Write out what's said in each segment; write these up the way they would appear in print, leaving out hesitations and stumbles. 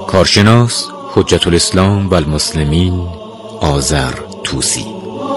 کارشناس حجت الاسلام و المسلمین آذر طوسی.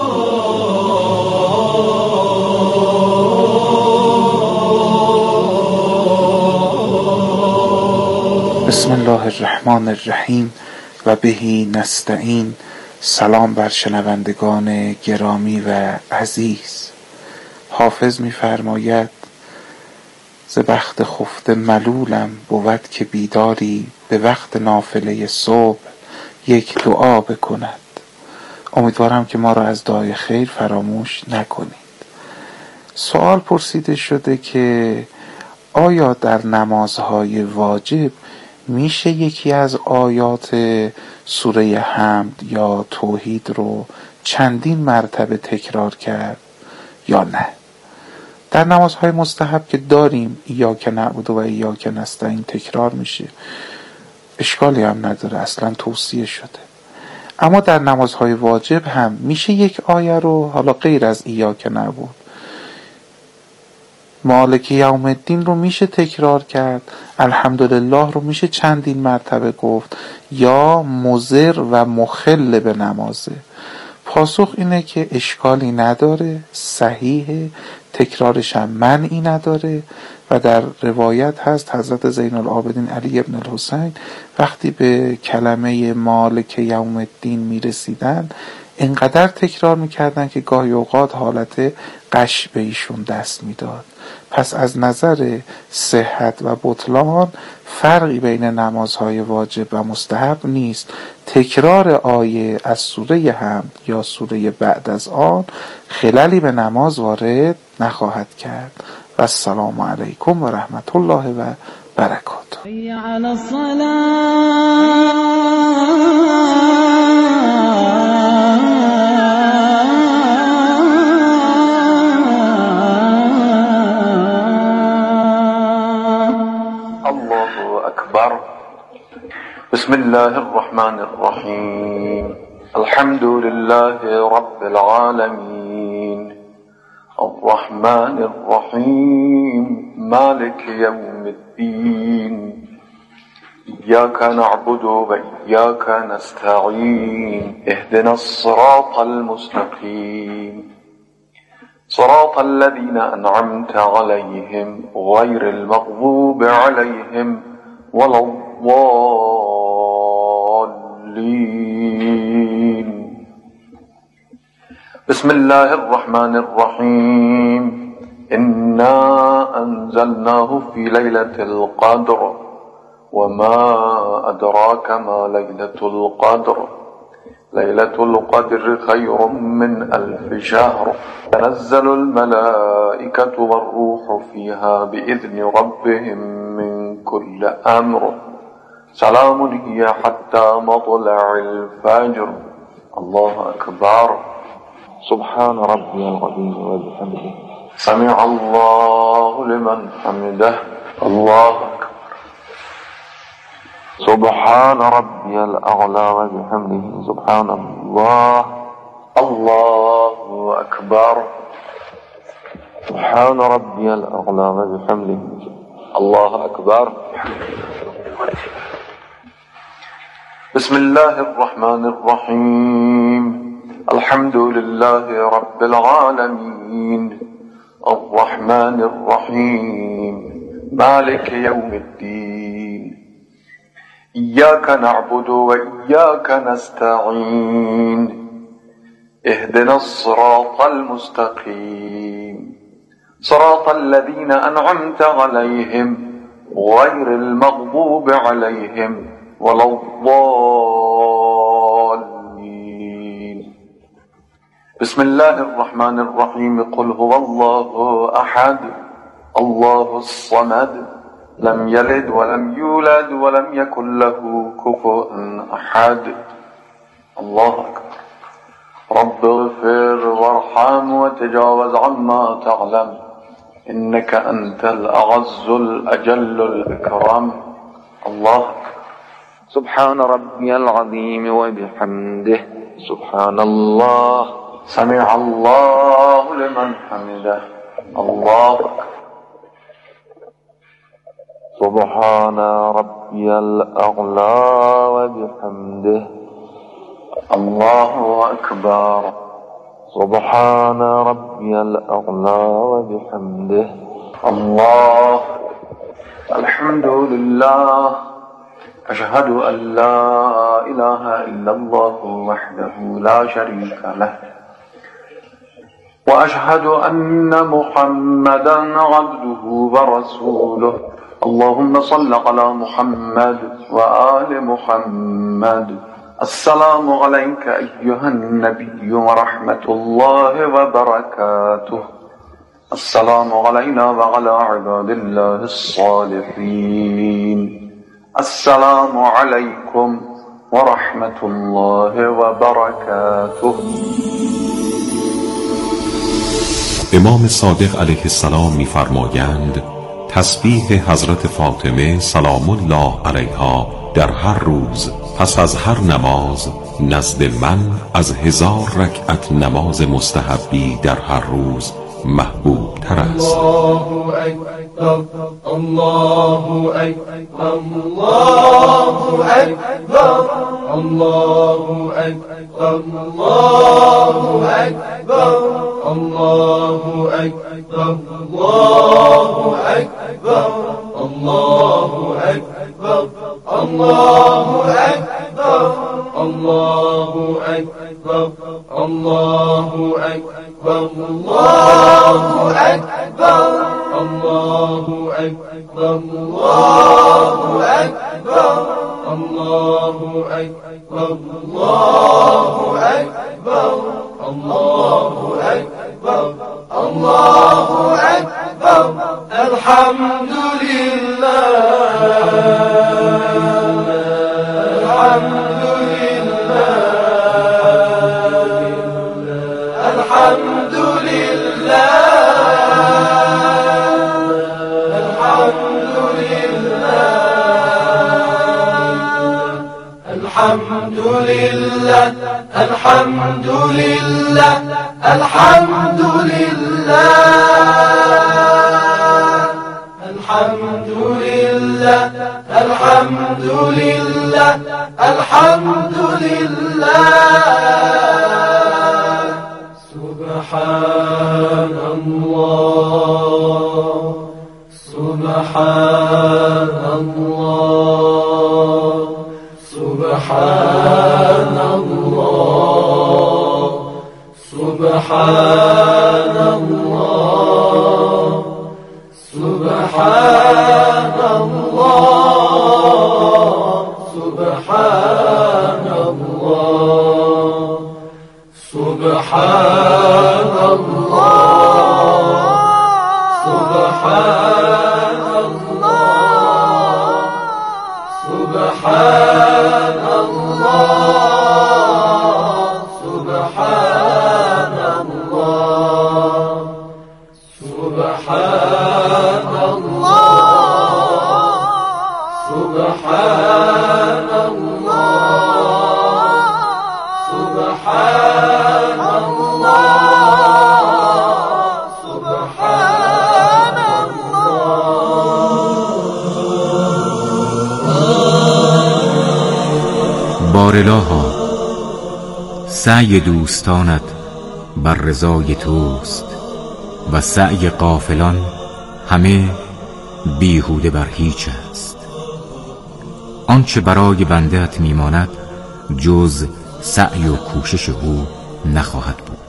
بسم الله الرحمن الرحیم و بهی نستعین. سلام بر شنوندگان گرامی و عزیز. حافظ می‌فرماید ز بخت خفته ملولم بود که بیداری به وقت نافله صبح یک دعا بکند. امیدوارم که ما را از دعای خیر فراموش نکنید. سوال پرسیده شده که آیا در نمازهای واجب میشه یکی از آیات سوره حمد یا توحید رو چندین مرتبه تکرار کرد یا نه؟ در نمازهای مستحب که داریم ایاک نعبد و ایاک نستعین تکرار میشه، اشکالی هم نداره، اصلا توصیه شده. اما در نمازهای واجب هم میشه یک آیه رو، حالا غیر از ایاک نعبد، مالک یوم الدین رو میشه تکرار کرد، الحمدلله رو میشه چندین مرتبه گفت، یا مضر و مخل به نمازه؟ پاسخ اینه که اشکالی نداره، صحیحه، تکرارش هم منعی نداره. و در روایت هست حضرت زین العابدین علی ابن الحسین وقتی به کلمه مالک یوم الدین میرسیدن انقدر تکرار میکردن که گاهی اوقات حالت غش به ایشون دست میداد. پس از نظر صحت و بطلان فرقی بین نمازهای واجب و مستحب نیست. تکرار آیه از سوره حمد یا سوره بعد از آن خللی به نماز وارد نخواهد کرد. و السلام علیکم و رحمت الله و برکاته. بسم الله الرحمن الرحيم. الحمد لله رب العالمين الرحمن الرحيم مالك يوم الدين إياك نعبد وإياك نستعين اهدنا الصراط المستقيم صراط الذين أنعمت عليهم غير المغضوب عليهم ولا الضالين. بسم الله الرحمن الرحيم. إنا أنزلناه في ليلة القدر وما أدراك ما ليلة القدر ليلة القدر خير من 1000 شهر تنزل الملائكة والروح فيها بإذن ربهم من كل أمر سلام هي حتى مطلع الفجر. الله أكبر. سبحان ربي العظيم وبحمده سمع الله لمن حمده. الله أكبر. سبحان ربي الأعلى وبحمده سبحان الله. الله أكبر. سبحان ربي الأعلى وبحمده الله أكبر. بسم الله الرحمن الرحيم. الحمد لله رب العالمين الرحمن الرحيم مالك يوم الدين إياك نعبد وإياك نستعين اهدنا الصراط المستقيم صراط الذين أنعمت عليهم غير المغضوب عليهم ولا الضالين. بسم الله الرحمن الرحيم. قل هو الله أحد الله الصمد لم يلد ولم يولد ولم يكن له كفوا أحد. الله أكبر. رب اغفر وارحم وتجاوز عما تعلم إنك أنت الأعز الأجل الأكرم. الله أكبر. سبحان ربي العظيم وبحمده سبحان الله. سمع الله لمن حمده. الله أكبر. سبحان ربي الأعلى وبحمده الله أكبر سبحان ربي الأعلى وبحمده الله الحمد لله أشهد أن لا إله إلا الله وحده لا شريك له وأشهد أن محمدا عبده ورسوله اللهم صل على محمد وآل محمد السلام عليك أيها النبي ورحمة الله وبركاته السلام علينا وعلى عباد الله الصالحين السلام عليكم ورحمة الله وبركاته. امام صادق علیه السلام می‌فرمایند تسبیح حضرت فاطمه سلام الله علیها در هر روز پس از هر نماز نزد من از 1000 رکعت نماز مستحبی در هر روز محبوب تر است. الله اکبر الله اکبر الله اکبر الله اکبر الله اکبر الله اکبر الله اکبر الله اکبر الله اکبر الله اکبر الله اکبر الله اکبر الله اکبر الله اکبر الله اکبر الله اکبر الله اکبر الله اکبر الحمد لله الحمد لله الحمد لله الحمد لله الحمد لله الحمد لله الحمد لله الحمد لله الحمد لله سبحان الله سبحان الله سبحان الله سبحان الله سبحان الله سبحان الله سبحان الله سبحان الله سبحان الله سبحان الله سبحان الله سبحان الله سبحان الله سبحان الله. بارالها سعی دوستانت بر رضای توست و سعی غافلان همه بیهوده بر هیچ است. آنچه برای بنده‌ات میماند جز سعی و کوشش او نخواهد بود.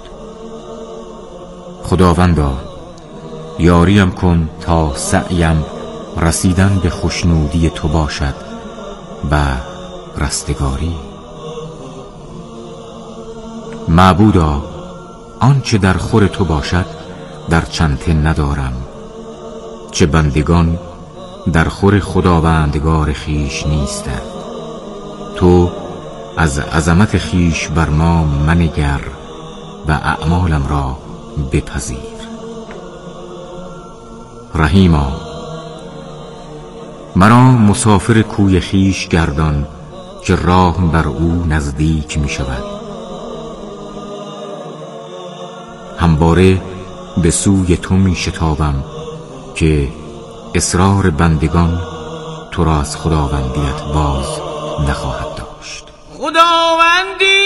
خداوندا یاریم کن تا سعیم رسیدن به خوشنودی تو باشد و رستگاری. معبودا آنچه در خور تو باشد در چنته ندارم، چه بندگان در خور خداوندگار خیش نیستند. تو از عظمت خیش بر ما منگر و اعمالم را بپذیر. رحیما مرا مسافر کوی خیش گردان که راه بر او نزدیک می شود. همواره به سوی تو می شتابم که اصرار بندگان تو را از خداوندیت باز نخواهد داشت. خداوندی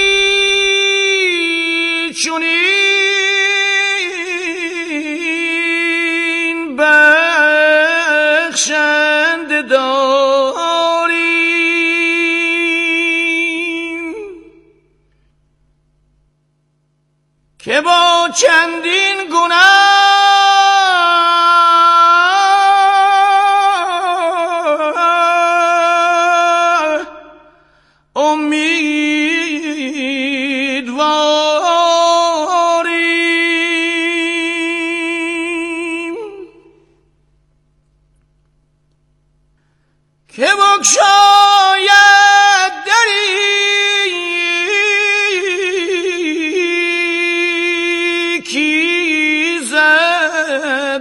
چنین بخشنده داریم که با چندین گناه که بگشاید دری کایزد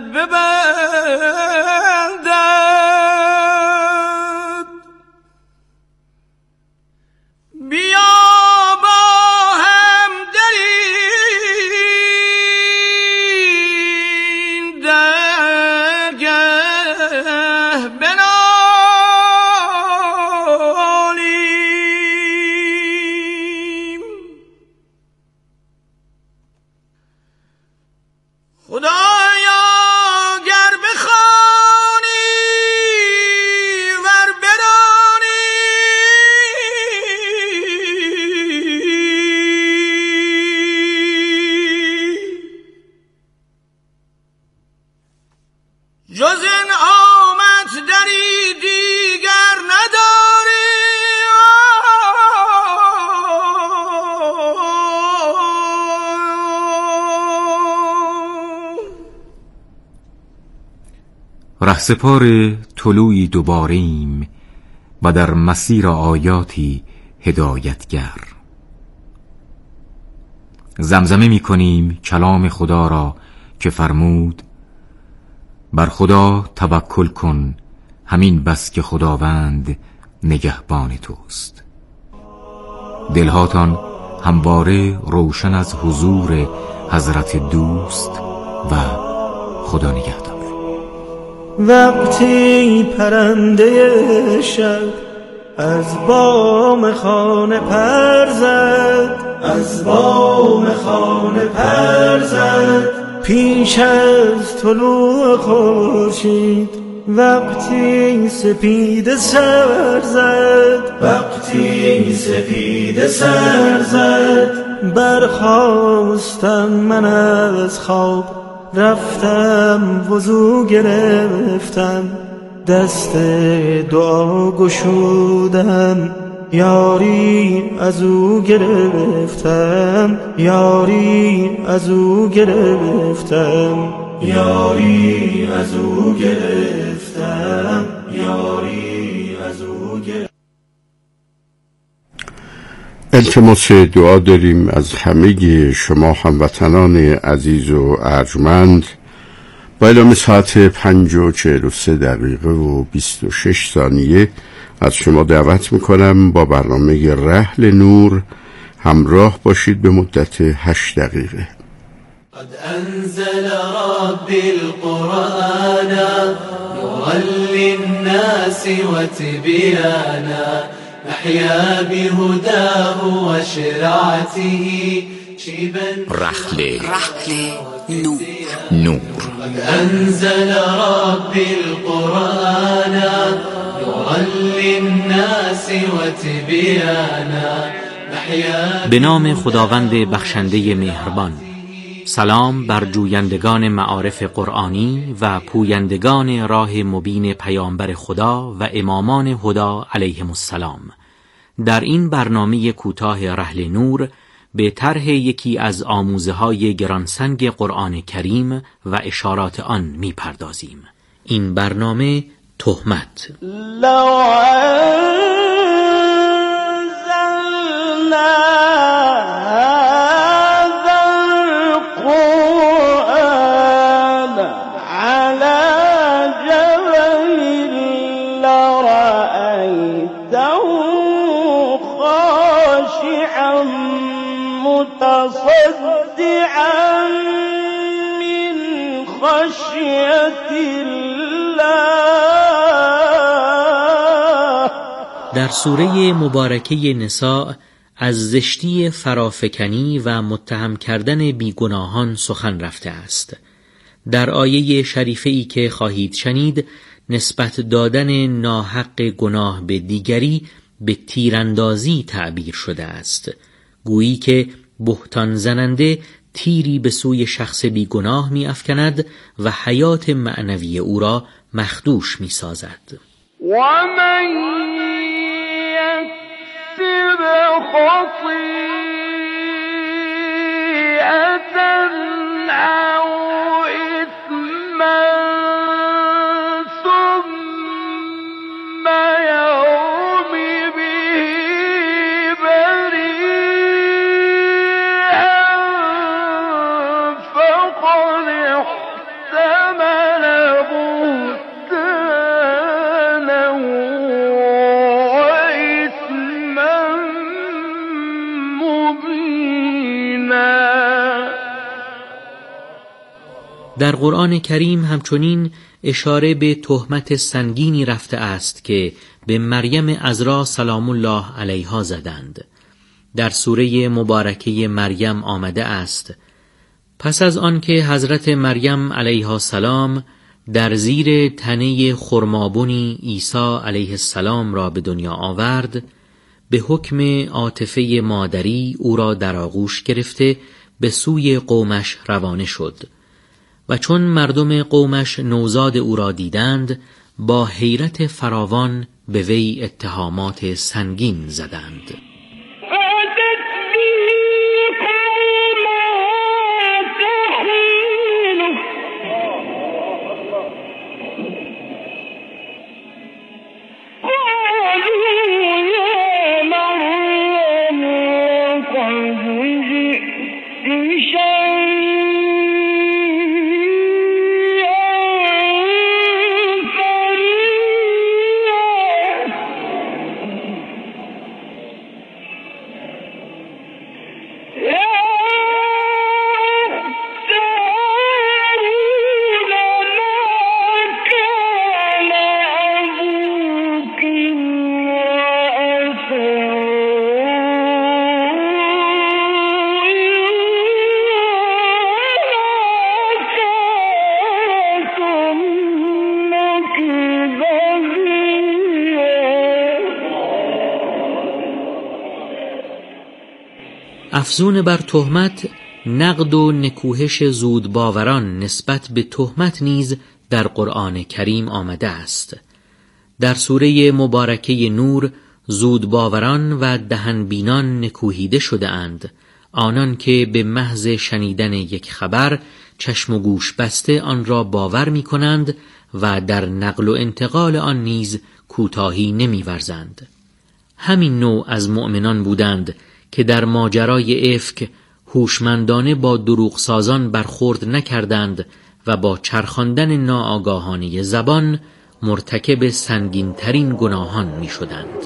ببندد. بیا با هم درین درگه بنالیم. خدایا گر بخوانی ور برانی جز انعامت دری دیگر نداری. رهسپار طلوعی دوباریم و در مسیر آیاتی هدایتگر. زمزمه می کنیم کلام خدا را که فرمود بر خدا توکل کن، همین بس که خداوند نگهبان توست. دلهاتان همواره روشن از حضور حضرت دوست و خدا نگهدار. وقتی پرنده شب از بام خانه پر زد، از بام خانه پر زد، پیش از طلوع خورشید وقتی سپیده سر زد، وقتی سپیده سر زد، برخاستم من از خواب، رفتم وضو گرفتم، دست دعا گشودم، یاری از او گرفتم، یاری از او گرفتم، یاری از او گرفتم، یاری از او گرفتم. التماس دعا داریم از همه شما هموطنان عزیز و ارجمند. با اعلام ساعت 5:43 از شما دعوت میکنم با برنامه رحل نور همراه باشید به مدت 8 دقیقه. قد انزل ربی القرآن نورا للناس وتبیانا نحیا بهداه وشرعته رحل نور. قد انزل ربی القرآن نورا للناس وتبیانا نحیا. به نام خداوند بخشنده مهربان. سلام بر جویندگان معارف قرآنی و پویندگان راه مبین پیامبر خدا و امامان هدا علیهم السلام. در این برنامه کوتاه رحل نور به طرح یکی از آموزه‌های گرانسنگ قرآن کریم و اشارات آن می‌پردازیم. این برنامه تهمت. متصدعا من خشية الله در سوره مبارکه نساء از زشتی فرافکنی و متهم کردن بیگناهان سخن رفته است. در آیه شریفه‌ای که خواهید شنید نسبت دادن ناحق گناه به دیگری به تیراندازی تعبیر شده است، گویی که بهتان زننده تیری به سوی شخص بیگناه می افکند و حیات معنوی او را مخدوش می سازد. و من یکسب خطیئة او اثما ثم یرم به بریئا فقد احتمل بهتانا و اثما مبینا. در قرآن کریم همچنین اشاره به تهمت سنگینی رفته است که به مریم عذرا سلام الله علیها زدند. در سوره مبارکه مریم آمده است: پس از آن که حضرت مریم علیها السلام در زیر تنه خرمابنی عیسی علیه السلام را به دنیا آورد، به حکم عاطفه مادری او را در آغوش گرفته به سوی قومش روانه شد و چون مردم قومش نوزاد او را دیدند با حیرت فراوان به وی اتهامات سنگین زدند. افزون بر تهمت، نقد و نکوهش زودباوران نسبت به تهمت نیز در قرآن کریم آمده است. در سوره مبارکه نور زودباوران و دهنبینان نکوهیده شده اند، آنان که به محض شنیدن یک خبر چشم و گوش بسته آن را باور می کنند و در نقل و انتقال آن نیز کوتاهی نمی ورزند. همین نوع از مؤمنان بودند که در ماجرای افک هوشمندانه با دروغسازان برخورد نکردند و با چرخاندن ناآگاهانه زبان مرتکب سنگین‌ترین گناهان می شدند.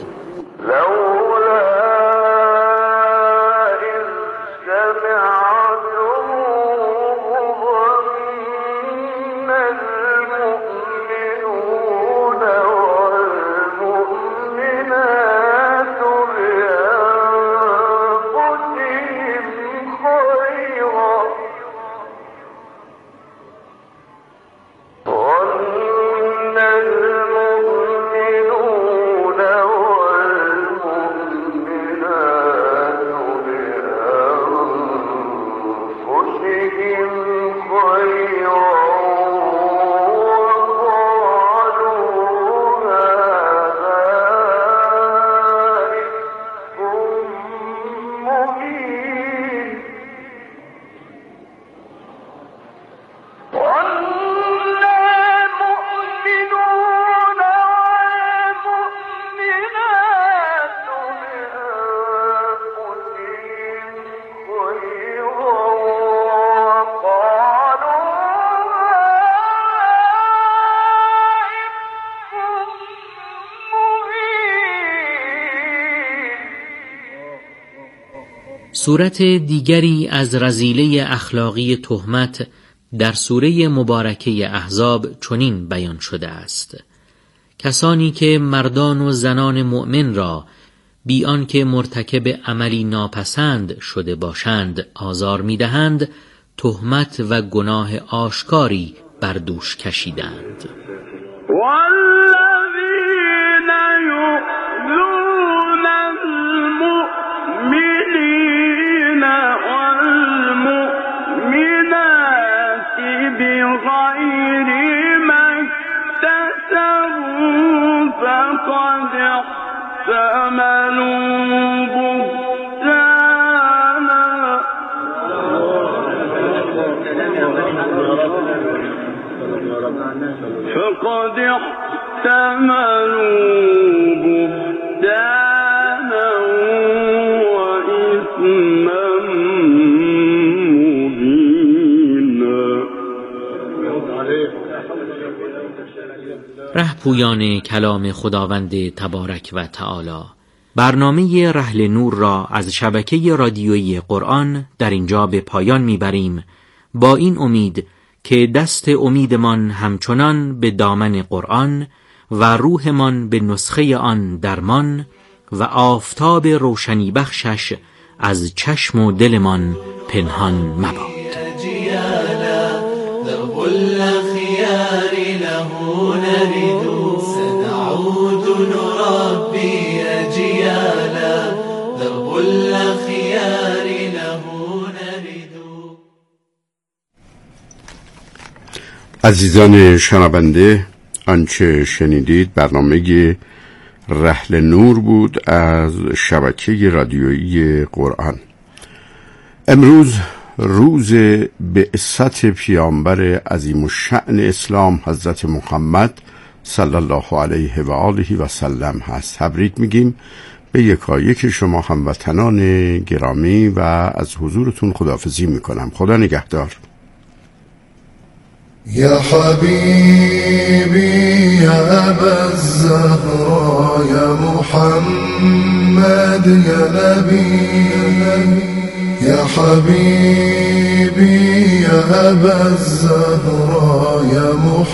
صورت دیگری از رذیله اخلاقی تهمت در سوره مبارکه احزاب چنین بیان شده است: کسانی که مردان و زنان مؤمن را بی آنکه مرتکب عملی ناپسند شده باشند آزار می‌دهند، تهمت و گناه آشکاری بر دوش کشیدند. والذین یؤذون المؤمنین والمؤمنات بغیر ما اکتسبوا فقد احتملوا فقد احتملوا بهتانا وإثما مبینا. رهپویان کلام خداوند تبارک و تعالی، برنامه رحل نور را از شبکه رادیویی قرآن در اینجا به پایان میبریم، با این امید که دست امیدمان همچنان به دامن قرآن و روحمان به نسخه آن درمان و آفتاب روشنی بخشش از چشم و دلمان پنهان مباد. عزیزان شنونده، آنچه شنیدید برنامه رحل نور بود از شبکه رادیویی قرآن. امروز روز بعثت پیامبر عظیم الشأن اسلام حضرت محمد صلی الله علیه و آله و سلم هست. تبریک میگیم به یکایک شما هموطنان گرامی و از حضورتون خداحافظی میکنم. خدا نگهدار. يا حبيبي يا أبا الزهراء يا محمد يا نبي يا حبيبي يا أبا الزهراء يا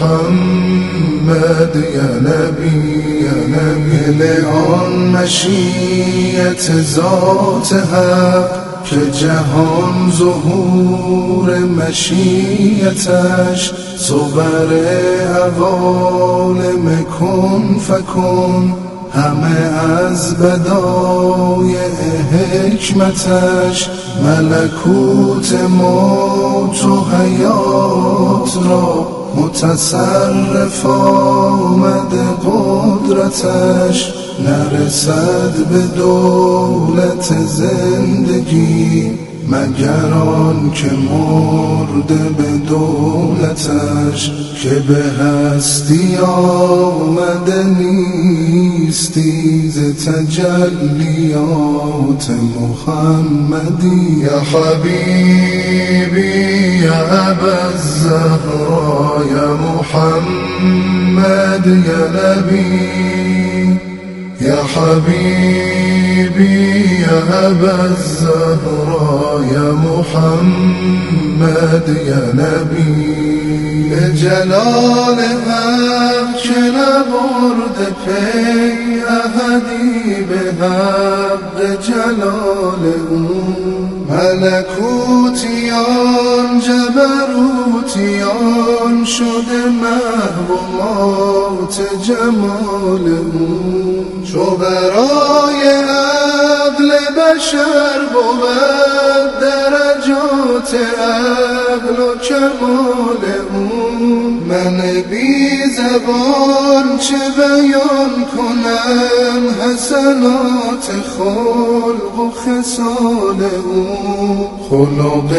محمد يا نبي يا نبي لآن مشیت ذاتها که جهان ظهور مشیتش صبر عوالم کن فکن همه از بدایع حکمتش ملکوت موت و حیات را متصرف آمد قدرتش نرسد به دولت زندگی مگر آن که مرده به دولتش که به هستی آمده نیستی ز تجلیات محمدی یا حبیبی یا ابا الزهراء یا محمد یا نبی یا حبیبی یا ابا الزهراء یا محمد یا نبی به جلال حق که نبرد پی احدی به حق جلال او ملکوتیان جبروتیان شده محو مات جمال او چو برای عقل بشر بود درجات عقل و کمال او من بی زبان چه بیان کنم حسنات خلق و خصال او خلق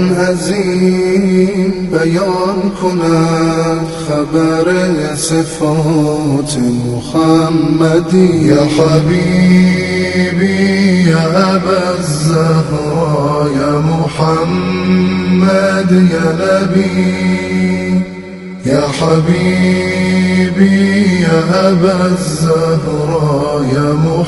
عظیم بیان کند خبر صفات محمدی یا حبیبی یا ابا الزهراء یا محمد یا نبی يا حبيبي يا أبا الزهراء يا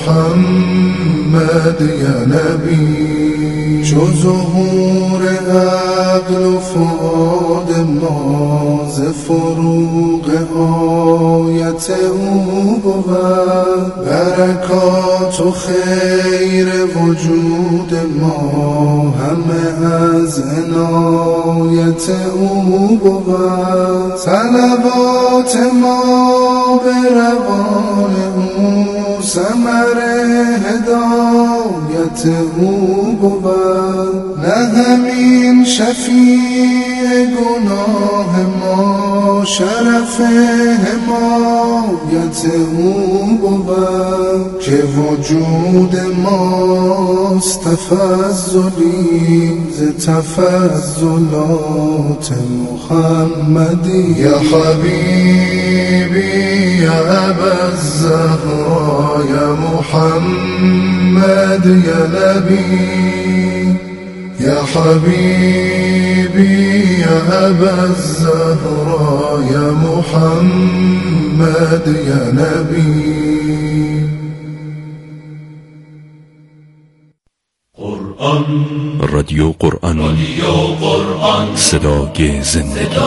محمد يا نبي چو ظهور عقل و فؤاد ما ز فروغ آیت او بود برکات و خیر وجود ما همه از عنایت او بود صلوات ما به روان او ثمر هدایت او بود نه همین شفیع گناه ما شرف حمایت او بود که وجود ماست تفضلی ز تفضلات محمدی یا حبیبی یا ابا الزهراء یا محمد یا نبی یا حبیبی یا ابا الزهراء یا محمد یا نبی رادیو قرآن صدای زندگی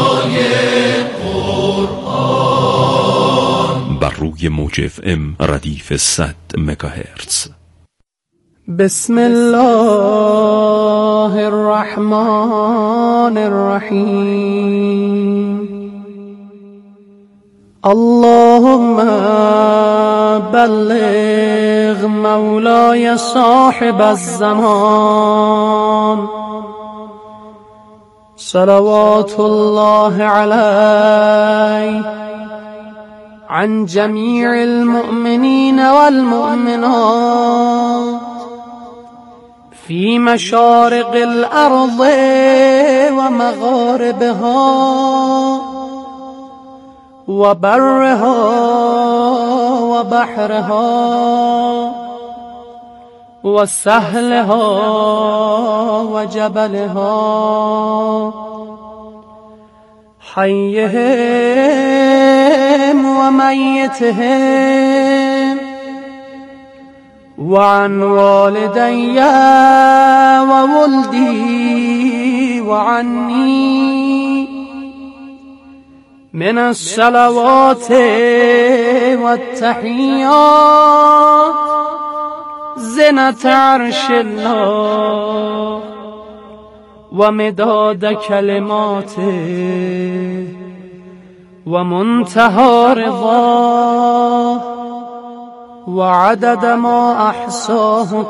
بر روی موج FM ردیف 100 مگاهرتز. بسم الله الرحمن الرحیم. اللهم بلغ مولاي صاحب الزمان صلوات الله عليه عن جميع المؤمنين والمؤمنات في مشارق الأرض ومغاربها وبرها وبحرها وسهلها وجبلها حيهم وميتهم وعن والدي وولدي وعني من الصلوات والتحيات زنة عرش الله ومداد كلماته ومنتهى رضاه وعدد ما أحصاه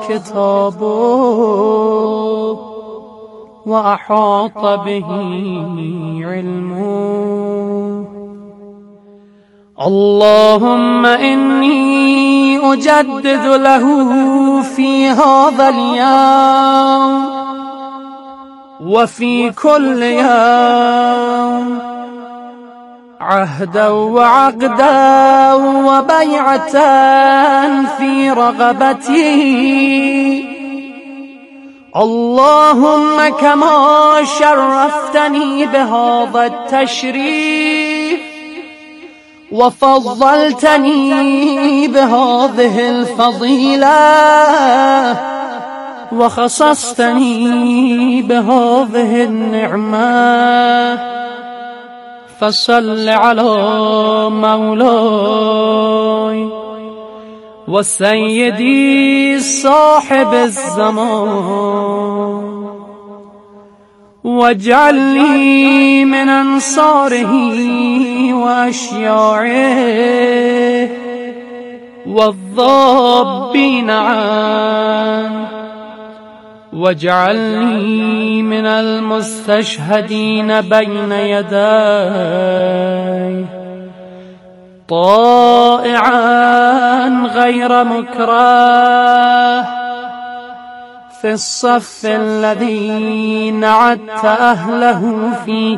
كتابه وأحاط به علمه. اللهم إني أجدد له في هذا اليوم وفي كل يوم عهدا وعقدا وبيعة في رغبتي. اللهم كما شرفتني بهذا التشريف وفضلتني بهذه الفضيلة وخصصتني بهذه النعمة فصل على مولاي وسيدي صاحب الزمان واجعلني من أنصاره وأشياعه والضابين عنه واجعلني من المستشهدين بين يديه طائعا غير مكره في الصف الذي نعدت أهله في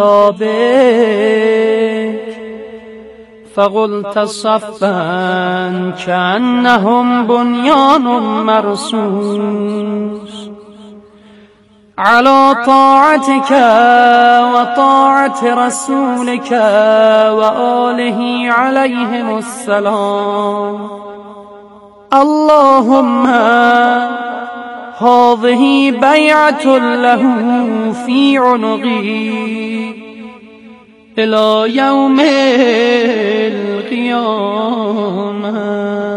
كتابك فقلت صفا كأنهم بنيان مرصوص على طاعتك وطاعة رسولك وآله عليهم السلام. اللهم هذه بيعة له في عنقي إلى يوم القيامة.